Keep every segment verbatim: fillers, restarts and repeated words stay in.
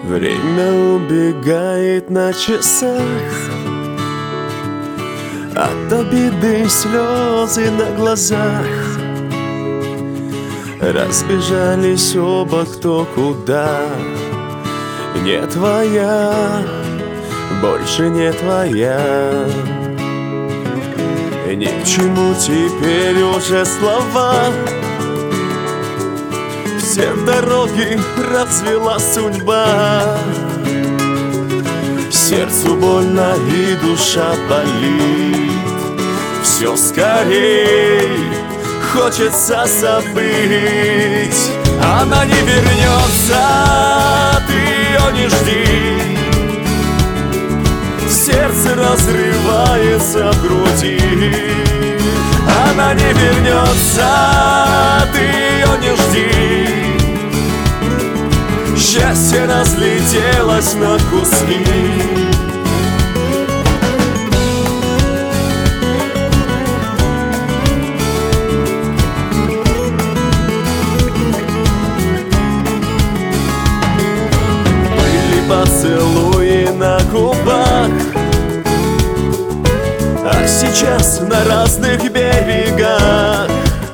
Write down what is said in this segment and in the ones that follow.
Время убегает на часах, от обиды слезы на глазах. Разбежались оба кто куда. Не твоя, больше не твоя. Ни к чему теперь уже слова. Все дороги развела судьба. Сердцу больно и душа болит. Все скорей хочется забыть. Она не вернется, ты ее не жди. Сердце разрывается в груди. Она не вернется, ты ее не жди. Счастье разлетелось на куски. Поцелуи на губах, а сейчас на разных берегах.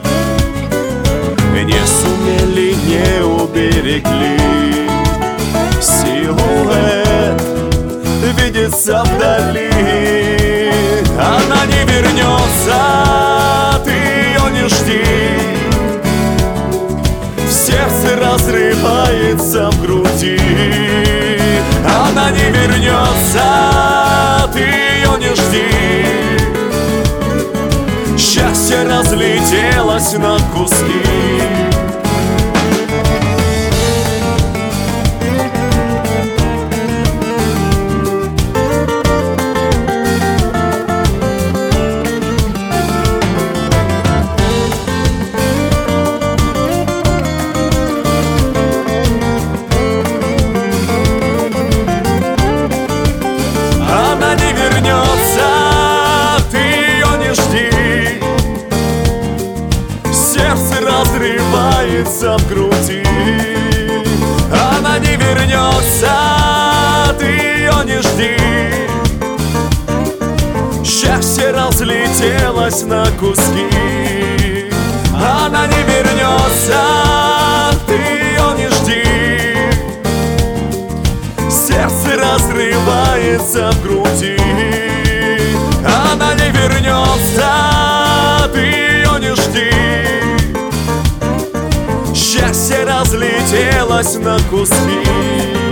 Не сумели, не уберегли. Силуэт видится вдали. Она не вернется, ты ее не жди. Сердце разрывается в груди. Она не вернется, ты ее не жди. Счастье разлетелось на куски. Разрывается в груди. Она не вернется, ты ее не жди. Счастье разлетелось на куски. Она не вернется, ты ее не жди. Сердце разрывается в груди. Она не вернется, ты ее не жди. Счастье разлетелось на куски.